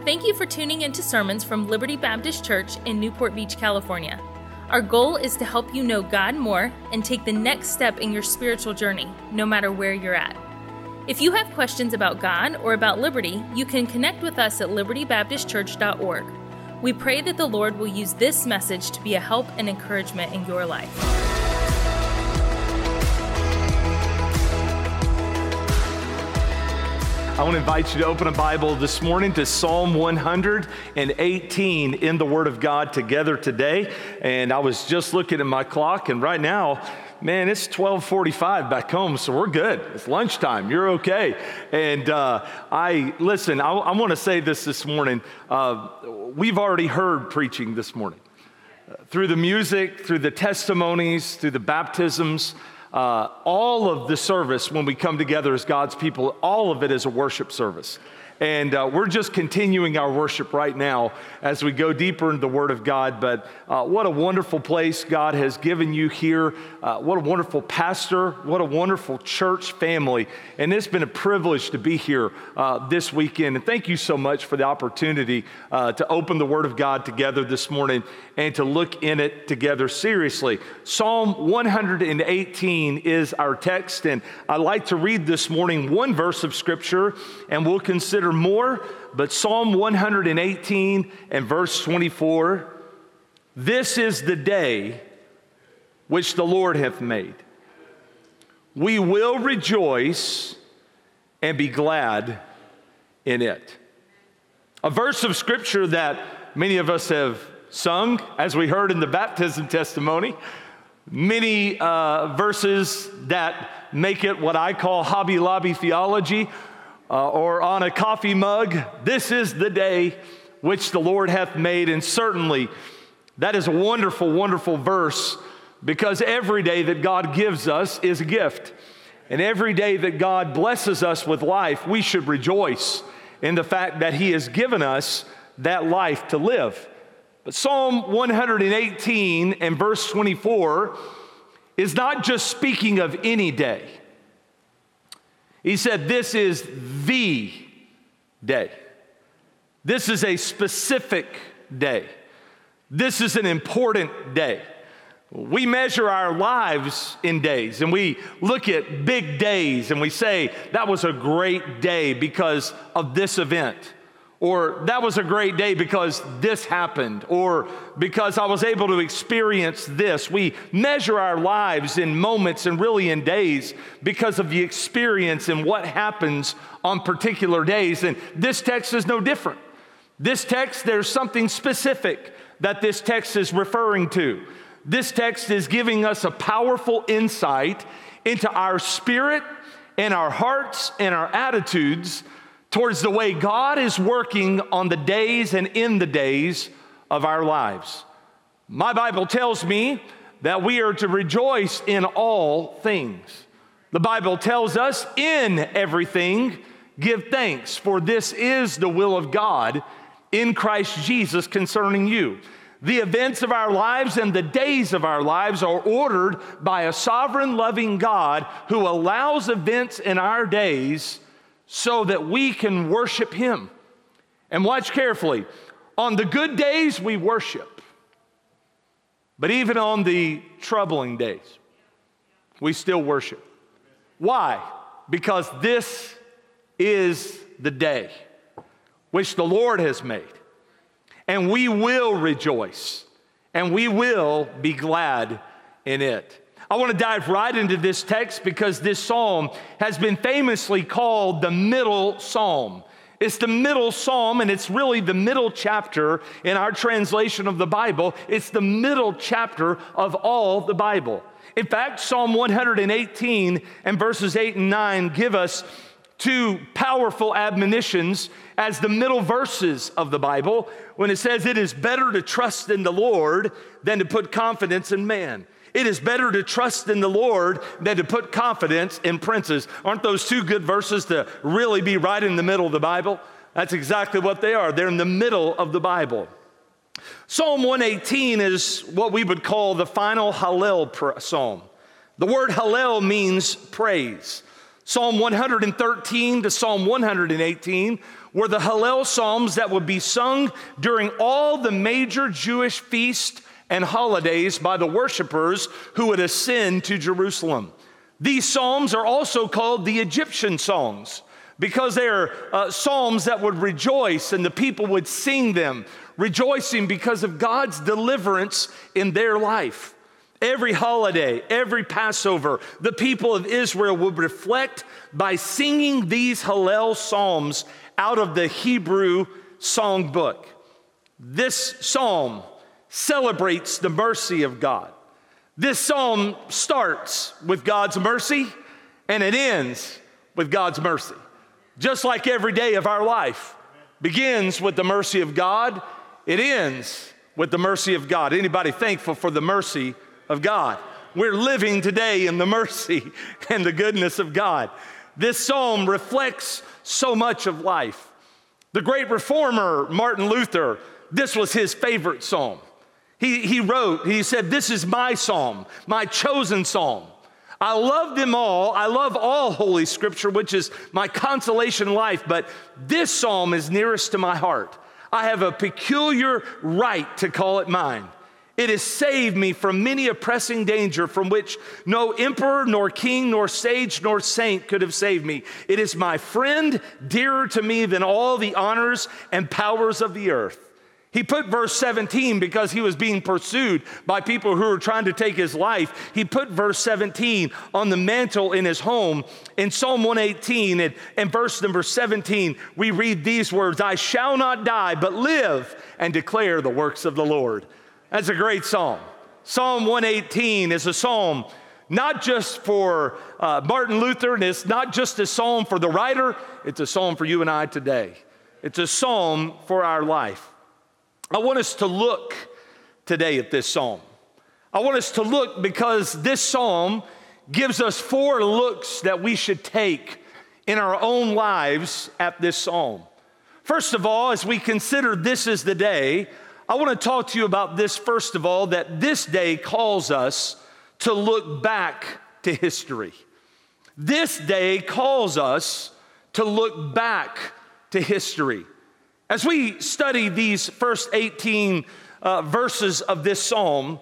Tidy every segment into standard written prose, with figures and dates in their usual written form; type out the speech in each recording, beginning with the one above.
Thank you for tuning into sermons from Liberty Baptist Church in Newport Beach, California. Our goal is to help you know God more and take the next step in your spiritual journey, no matter where you're at. If you have questions about God or about Liberty, you can connect with us at libertybaptistchurch.org. We pray that the Lord will use this message to be a help and encouragement in your life. I want to invite you to open a Bible this morning to Psalm 118 in the Word of God together today. And I was just looking at my clock, and right now, man, it's 12:45 back home, so we're good. It's lunchtime. You're okay. And I want to say this morning. We've already heard preaching this morning. Through the music, through the testimonies, through the baptisms, all of the service when we come together as God's people, all of it is a worship service. And we're just continuing our worship right now as we go deeper into the Word of God. But what a wonderful place God has given you here. What a wonderful pastor. What a wonderful church family. And it's been a privilege to be here this weekend. And thank you so much for the opportunity to open the Word of God together this morning and to look in it together seriously. Psalm 118 is our text. And I'd like to read this morning one verse of Scripture, and we'll consider more, but Psalm 118 and verse 24, this is the day which the Lord hath made. We will rejoice and be glad in it. A verse of Scripture that many of us have sung, as we heard in the baptism testimony. Many verses that make it what I call Hobby Lobby theology, or on a coffee mug. This is the day which the Lord hath made. And certainly that is a wonderful, wonderful verse, because every day that God gives us is a gift. And every day that God blesses us with life, we should rejoice in the fact that He has given us that life to live. But Psalm 118 and verse 24 is not just speaking of any day. He said, this is the day. This is a specific day. This is an important day. We measure our lives in days, and we look at big days, and we say, that was a great day because of this event. Or that was a great day because this happened, or because I was able to experience this. We measure our lives in moments and really in days because of the experience and what happens on particular days. And this text is no different. This text, there's something specific that this text is referring to. This text is giving us a powerful insight into our spirit and our hearts and our attitudes towards the way God is working on the days and in the days of our lives. My Bible tells me that we are to rejoice in all things. The Bible tells us, in everything, give thanks, for this is the will of God in Christ Jesus concerning you. The events of our lives and the days of our lives are ordered by a sovereign, loving God who allows events in our days so that we can worship Him. And watch carefully. On the good days, we worship. But even on the troubling days, we still worship. Why? Because this is the day which the Lord has made. And we will rejoice. And we will be glad in it. I want to dive right into this text because this psalm has been famously called the middle psalm. It's the middle psalm, and it's really the middle chapter in our translation of the Bible. It's the middle chapter of all the Bible. In fact, Psalm 118 and verses 8 and 9 give us two powerful admonitions as the middle verses of the Bible when it says it is better to trust in the Lord than to put confidence in man. It is better to trust in the Lord than to put confidence in princes. Aren't those two good verses to really be right in the middle of the Bible? That's exactly what they are. They're in the middle of the Bible. Psalm 118 is what we would call the final Hallel psalm. The word Hallel means praise. Psalm 113 to Psalm 118 were the Hallel Psalms that would be sung during all the major Jewish feasts and holidays by the worshipers who would ascend to Jerusalem. These Psalms are also called the Egyptian Songs because they are Psalms that would rejoice and the people would sing them, rejoicing because of God's deliverance in their life. Every holiday, every Passover, the people of Israel would reflect by singing these Hallel Psalms out of the Hebrew songbook. This psalm celebrates the mercy of God. This psalm starts with God's mercy and it ends with God's mercy. Just like every day of our life begins with the mercy of God, it ends with the mercy of God. Anybody thankful for the mercy of God? We're living today in the mercy and the goodness of God. This psalm reflects so much of life. The great reformer, Martin Luther, this was his favorite psalm. He said, "This is my psalm, my chosen psalm. I love them all. I love all Holy Scripture, which is my consolation in life, but this psalm is nearest to my heart. I have a peculiar right to call it mine. It has saved me from many a pressing danger from which no emperor, nor king, nor sage, nor saint could have saved me. It is my friend, dearer to me than all the honors and powers of the earth." He put verse 17 because he was being pursued by people who were trying to take his life. He put verse 17 on the mantle in his home. In Psalm 118 and verse number 17, we read these words, "I shall not die, but live and declare the works of the Lord." That's a great psalm. Psalm 118 is a psalm not just for Martin Luther, and it's not just a psalm for the writer, it's a psalm for you and I today. It's a psalm for our life. I want us to look today at this psalm. I want us to look because this psalm gives us 4 looks that we should take in our own lives at this psalm. First of all, as we consider this is the day, I want to talk to you about this first of all, that this day calls us to look back to history. This day calls us to look back to history. As we study these first 18 verses of this psalm,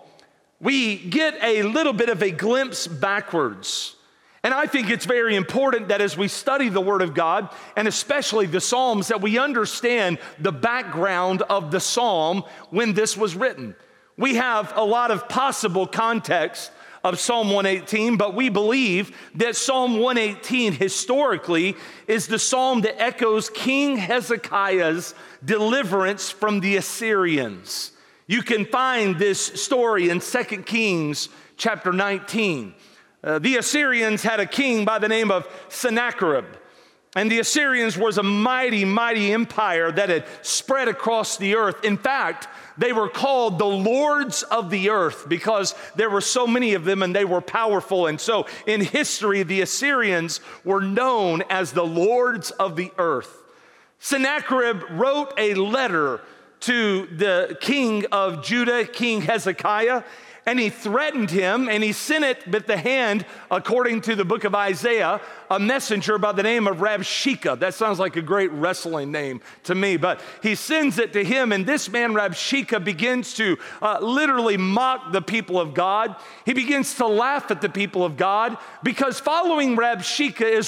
we get a little bit of a glimpse backwards. And I think it's very important that as we study the Word of God, and especially the Psalms, that we understand the background of the psalm when this was written. We have a lot of possible context of Psalm 118, but we believe that Psalm 118 historically is the psalm that echoes King Hezekiah's deliverance from the Assyrians. You can find this story in 2 Kings chapter 19. The Assyrians had a king by the name of Sennacherib. And the Assyrians was a mighty, mighty empire that had spread across the earth. In fact, they were called the lords of the earth because there were so many of them and they were powerful. And so in history, the Assyrians were known as the lords of the earth. Sennacherib wrote a letter to the king of Judah, King Hezekiah, and he threatened him, and he sent it with the hand, according to the book of Isaiah, a messenger by the name of Rabshakeh. That sounds like a great wrestling name to me, but he sends it to him, and this man, Rabshakeh, begins to literally mock the people of God. He begins to laugh at the people of God, because following Rabshakeh is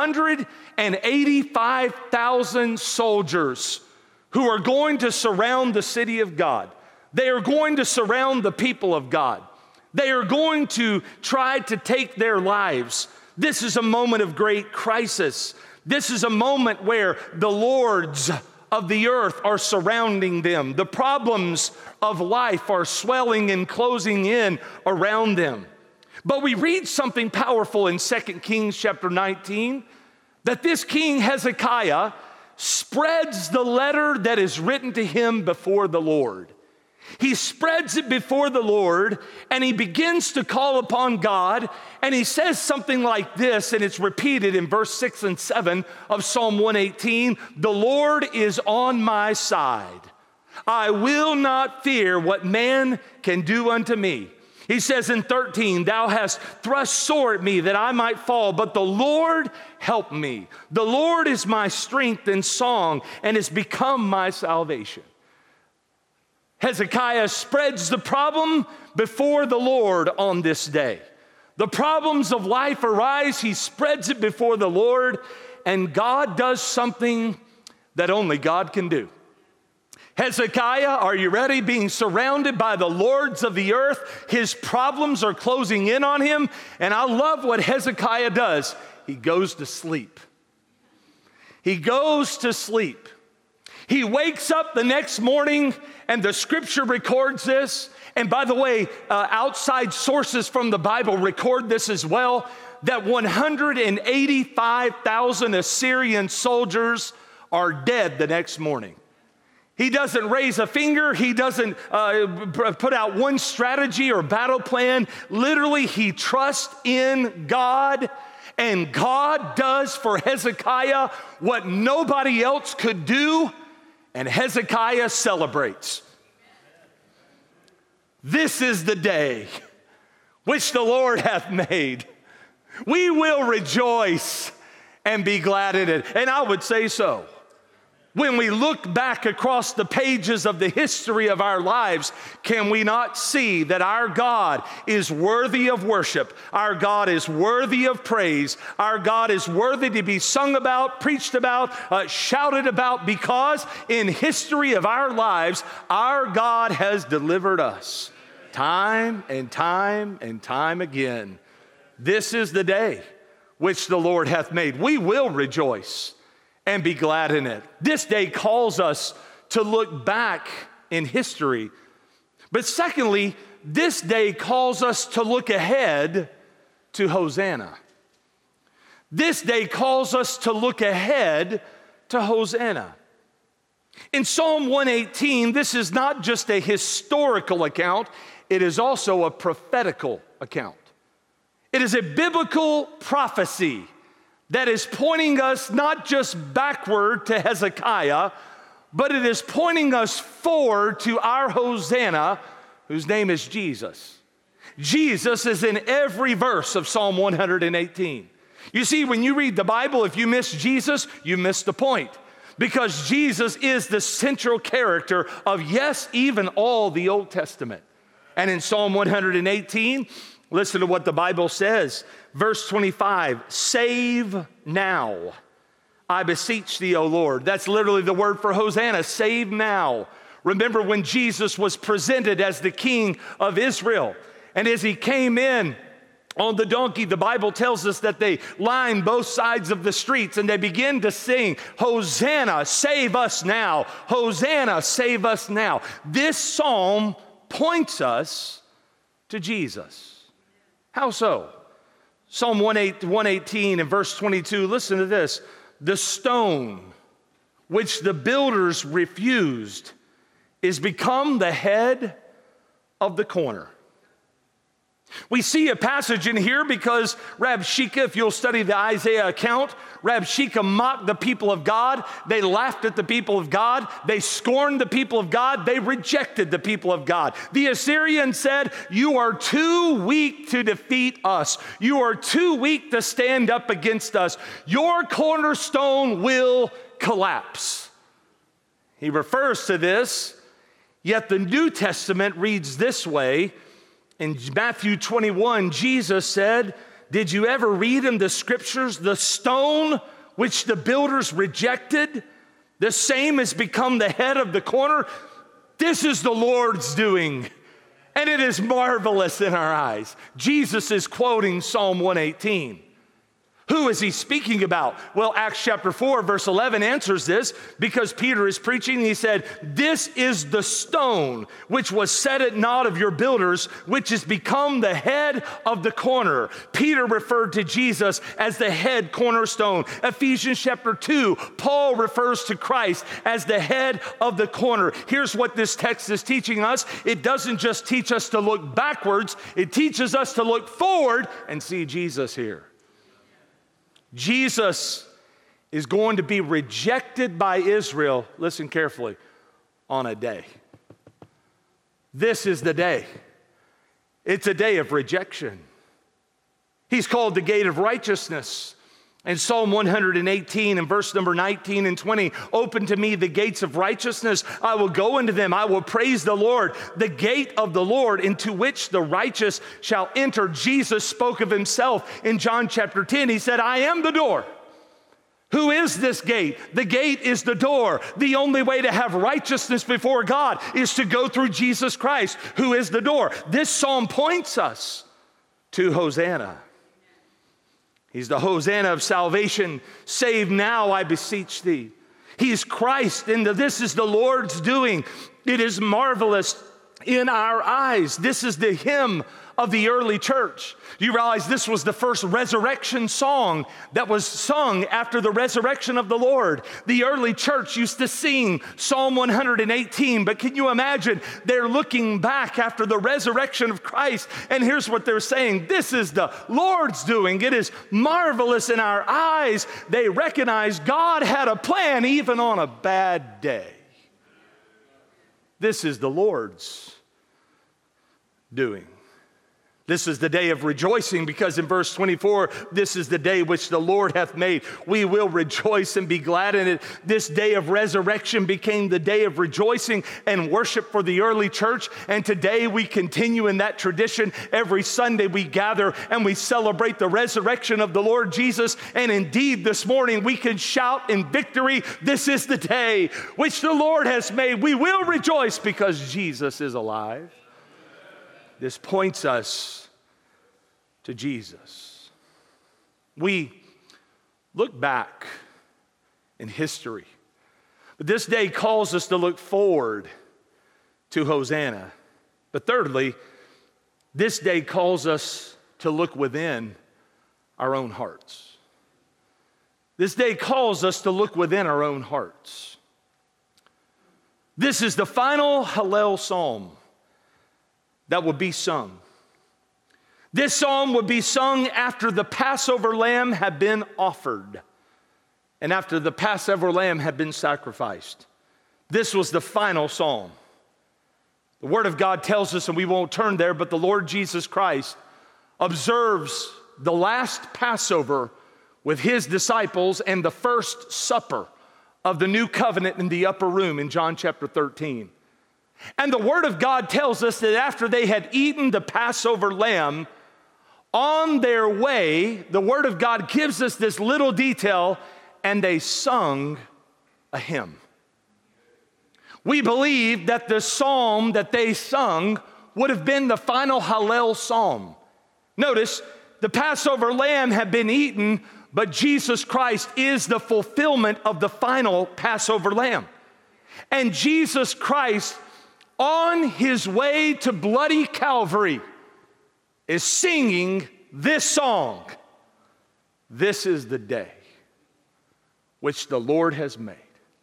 185,000 soldiers who are going to surround the city of God. They are going to surround the people of God. They are going to try to take their lives. This is a moment of great crisis. This is a moment where the lords of the earth are surrounding them. The problems of life are swelling and closing in around them. But we read something powerful in 2 Kings chapter 19, that this king Hezekiah spreads the letter that is written to him before the Lord. He spreads it before the Lord, and he begins to call upon God, and he says something like this, and it's repeated in verse 6 and 7 of Psalm 118, "The Lord is on my side. I will not fear what man can do unto me. He says in 13, thou hast thrust sore at me that I might fall, but the Lord helped me. The Lord is my strength and song and has become my salvation. Hezekiah spreads the problem before the Lord on this day. The problems of life arise, he spreads it before the Lord, and God does something that only God can do. Hezekiah, are you ready? Being surrounded by the lords of the earth, his problems are closing in on him, and I love what Hezekiah does. He goes to sleep. He goes to sleep. He wakes up the next morning, and the scripture records this. And by the way, outside sources from the Bible record this as well, that 185,000 Assyrian soldiers are dead the next morning. He doesn't raise a finger. He doesn't put out one strategy or battle plan. Literally, he trusts in God, and God does for Hezekiah what nobody else could do, and Hezekiah celebrates. This is the day which the Lord hath made. We will rejoice and be glad in it. And I would say so. When we look back across the pages of the history of our lives, can we not see that our God is worthy of worship? Our God is worthy of praise. Our God is worthy to be sung about, preached about, shouted about, because in history of our lives, our God has delivered us time and time and time again. This is the day which the Lord hath made. We will rejoice and be glad in it. This day calls us to look back in history. But secondly, this day calls us to look ahead to Hosanna. This day calls us to look ahead to Hosanna. In Psalm 118, this is not just a historical account, it is also a prophetical account. It is a biblical prophecy that is pointing us not just backward to Hezekiah, but it is pointing us forward to our Hosanna, whose name is Jesus. Jesus is in every verse of Psalm 118. You see, when you read the Bible, if you miss Jesus, you miss the point. Because Jesus is the central character of, yes, even all the Old Testament. And in Psalm 118, listen to what the Bible says. Verse 25, save now, I beseech thee, O Lord. That's literally the word for Hosanna, save now. Remember when Jesus was presented as the King of Israel, and as he came in on the donkey, the Bible tells us that they lined both sides of the streets and they began to sing, Hosanna, save us now. Hosanna, save us now. This psalm points us to Jesus. How so? Psalm 118 and verse 22, listen to this. The stone which the builders refused is become the head of the corner. We see a passage in here because Rabshakeh, if you'll study the Isaiah account, Rabshakeh mocked the people of God. They laughed at the people of God. They scorned the people of God. They rejected the people of God. The Assyrians said, you are too weak to defeat us. You are too weak to stand up against us. Your cornerstone will collapse. He refers to this, yet the New Testament reads this way. In Matthew 21, Jesus said, did you ever read in the scriptures, the stone which the builders rejected, the same has become the head of the corner? This is the Lord's doing, and it is marvelous in our eyes. Jesus is quoting Psalm 118. Who is he speaking about? Well, Acts chapter 4, verse 11 answers this because Peter is preaching. He said, this is the stone which was set at naught of your builders, which has become the head of the corner. Peter referred to Jesus as the head cornerstone. Ephesians chapter 2, Paul refers to Christ as the head of the corner. Here's what this text is teaching us. It doesn't just teach us to look backwards. It teaches us to look forward and see Jesus here. Jesus is going to be rejected by Israel, listen carefully, on a day. This is the day. It's a day of rejection. He's called the gate of righteousness. In Psalm 118 and verse number 19 and 20, open to me the gates of righteousness. I will go into them. I will praise the Lord. The gate of the Lord into which the righteous shall enter. Jesus spoke of himself in John chapter 10. He said, I am the door. Who is this gate? The gate is the door. The only way to have righteousness before God is to go through Jesus Christ, who is the door. This psalm points us to Hosanna. He's the Hosanna of salvation. Save now, I beseech thee. He's Christ, and this is the Lord's doing. It is marvelous in our eyes. This is the hymn of the early church. Do you realize this was the first resurrection song that was sung after the resurrection of the Lord? The early church used to sing Psalm 118, but can you imagine? They're looking back after the resurrection of Christ, and here's what they're saying. This is the Lord's doing. It is marvelous in our eyes. They recognize God had a plan even on a bad day. This is the Lord's doing. This is the day of rejoicing, because in verse 24, this is the day which the Lord hath made. We will rejoice and be glad in it. This day of resurrection became the day of rejoicing and worship for the early church. And today we continue in that tradition. Every Sunday we gather and we celebrate the resurrection of the Lord Jesus. And indeed, this morning we can shout in victory, this is the day which the Lord has made. We will rejoice because Jesus is alive. This points us to Jesus. We look back in history, but this day calls us to look forward to Hosanna. But thirdly, this day calls us to look within our own hearts. This day calls us to look within our own hearts. This is the final Hallel psalm that would be sung. This psalm would be sung after the Passover lamb had been offered and after the Passover lamb had been sacrificed. This was the final psalm. The Word of God tells us, and we won't turn there, but the Lord Jesus Christ observes the last Passover with his disciples and the first supper of the new covenant in the upper room in John chapter 13. And the Word of God tells us that after they had eaten the Passover lamb, on their way, the Word of God gives us this little detail, and they sung a hymn. We believe that the psalm that they sung would have been the final Hallel psalm. Notice, the Passover lamb had been eaten, but Jesus Christ is the fulfillment of the final Passover lamb. And Jesus Christ, on his way to bloody Calvary, is singing this song. This is the day which the Lord has made.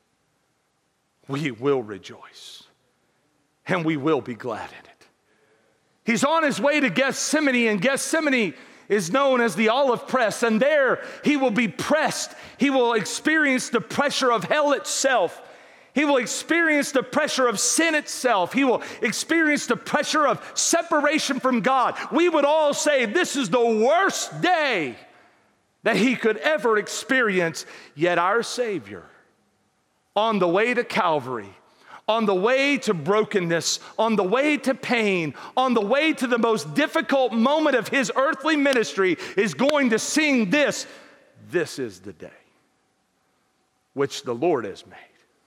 We will rejoice and we will be glad in it. He's on his way to Gethsemane, and Gethsemane is known as the olive press, and there he will be pressed. He will experience the pressure of hell itself. He will experience the pressure of sin itself. He will experience the pressure of separation from God. We would all say this is the worst day that he could ever experience. Yet our Savior, on the way to Calvary, on the way to brokenness, on the way to pain, on the way to the most difficult moment of his earthly ministry, is going to sing this. This is the day which the Lord has made.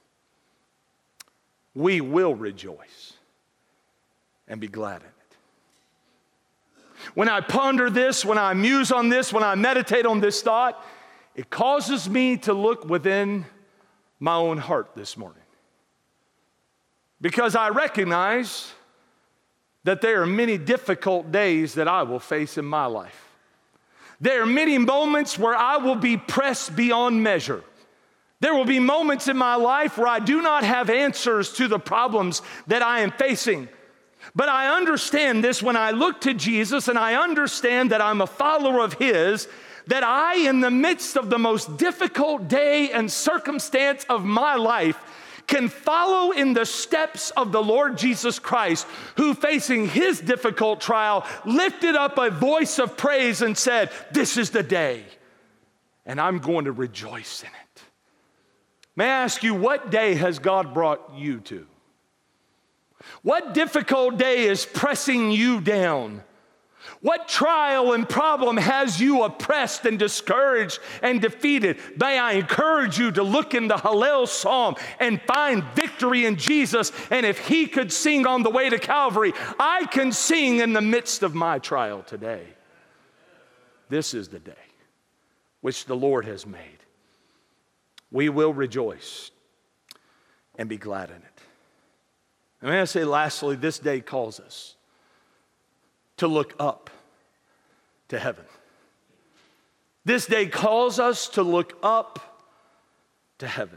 We will rejoice and be glad in it. When I ponder this, when I muse on this, when I meditate on this thought, it causes me to look within my own heart this morning. Because I recognize that there are many difficult days that I will face in my life. There are many moments where I will be pressed beyond measure. There will be moments in my life where I do not have answers to the problems that I am facing. But I understand this when I look to Jesus, and I understand that I'm a follower of his, that I, in the midst of the most difficult day and circumstance of my life, can follow in the steps of the Lord Jesus Christ, who facing his difficult trial, lifted up a voice of praise and said, "This is the day, and I'm going to rejoice in it." May I ask you, what day has God brought you to? What difficult day is pressing you down? What trial and problem has you oppressed and discouraged and defeated? May I encourage you to look in the Hallel Psalm and find victory in Jesus. And if he could sing on the way to Calvary, I can sing in the midst of my trial today. This is the day which the Lord has made. We will rejoice and be glad in it. And may I say lastly, this day calls us to look up to heaven. This day calls us to look up to heaven.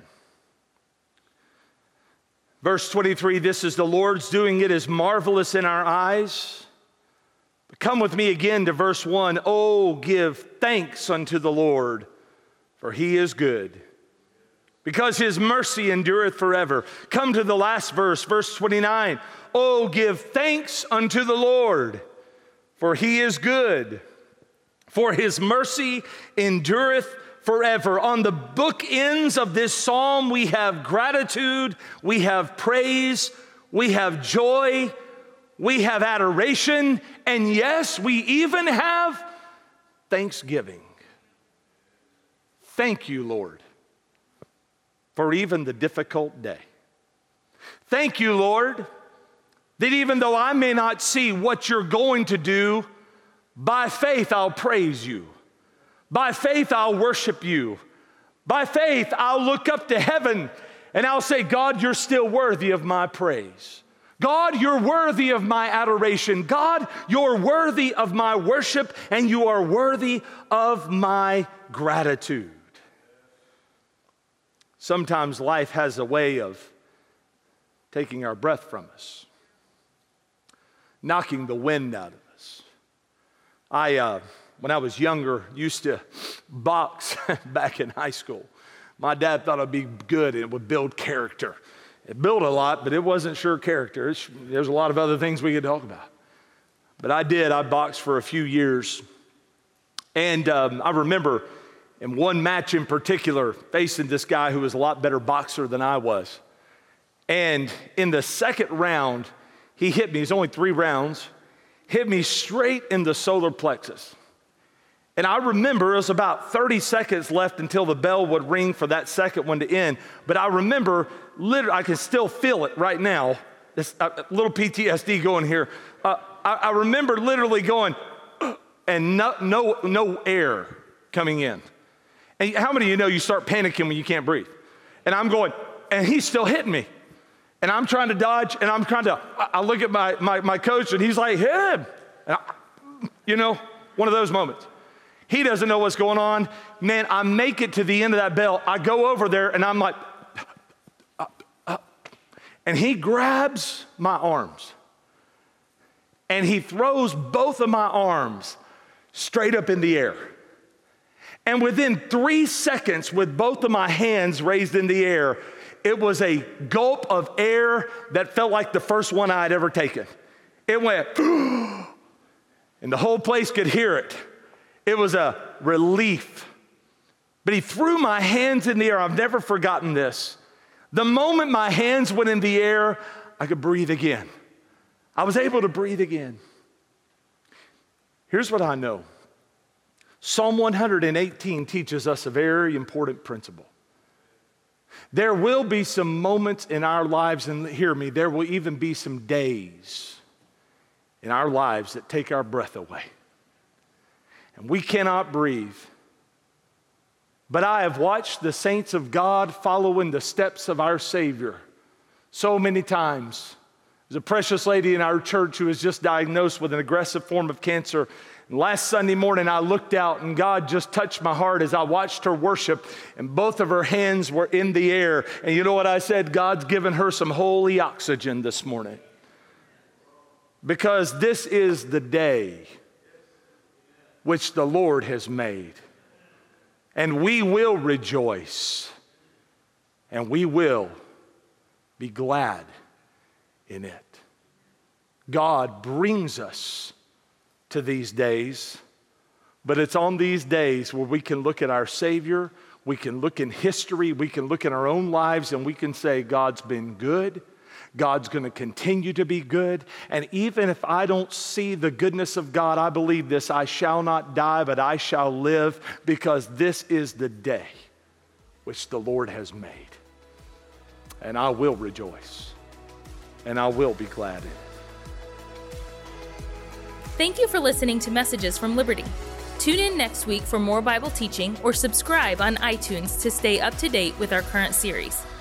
Verse 23, this is the Lord's doing, it is marvelous in our eyes. But come with me again to verse 1. Oh, give thanks unto the Lord, for he is good, because his mercy endureth forever. Come to the last verse, verse 29. Oh, give thanks unto the Lord, for he is good, for his mercy endureth forever. On the bookends of this psalm, we have gratitude, we have praise, we have joy, we have adoration, and yes, we even have thanksgiving. Thank you, Lord, for even the difficult day. Thank you, Lord, that even though I may not see what you're going to do, by faith I'll praise you. By faith I'll worship you. By faith I'll look up to heaven and I'll say, God, you're still worthy of my praise. God, you're worthy of my adoration. God, you're worthy of my worship, and you are worthy of my gratitude. Sometimes life has a way of taking our breath from us, knocking the wind out of us. When I was younger, used to box back in high school. My dad thought I'd be good and it would build character. It built a lot, but it wasn't sure character. There's a lot of other things we could talk about. But I did. I boxed for a few years. And I remember in one match in particular, facing this guy who was a lot better boxer than I was. And in the second round, he hit me. It's only 3 rounds. Hit me straight in the solar plexus. And I remember it was about 30 seconds left until the bell would ring for that second one to end. But I remember, literally, I can still feel it right now. This little PTSD going here. I remember literally going, and no air coming in. And how many of you know you start panicking when you can't breathe? And I'm going, and he's still hitting me. And I'm trying to dodge, and I look at my coach, and he's like, hit him. And one of those moments. He doesn't know what's going on. Man, I make it to the end of that bell. I go over there, and I'm like, and he grabs my arms. And he throws both of my arms straight up in the air. And within 3 seconds, with both of my hands raised in the air, it was a gulp of air that felt like the first one I'd ever taken. It went, and the whole place could hear it. It was a relief. But he threw my hands in the air. I've never forgotten this. The moment my hands went in the air, I could breathe again. I was able to breathe again. Here's what I know. Psalm 118 teaches us a very important principle. There will be some moments in our lives, and hear me, there will even be some days in our lives that take our breath away. And we cannot breathe. But I have watched the saints of God follow in the steps of our Savior so many times. There's a precious lady in our church who was just diagnosed with an aggressive form of cancer. And last Sunday morning, I looked out and God just touched my heart as I watched her worship, and both of her hands were in the air. And you know what I said? God's given her some holy oxygen this morning. Because this is the day which the Lord has made. And we will rejoice, and we will Be glad in it. God brings us to these days, but it's on these days where we can look at our Savior, we can look in history, we can look in our own lives, and we can say, God's been good. God's going to continue to be good. And even if I don't see the goodness of God, I believe this: I shall not die, but I shall live, because this is the day which the Lord has made. And I will rejoice, and I will be glad in it. Thank you for listening to Messages from Liberty. Tune in next week for more Bible teaching, or subscribe on iTunes to stay up to date with our current series.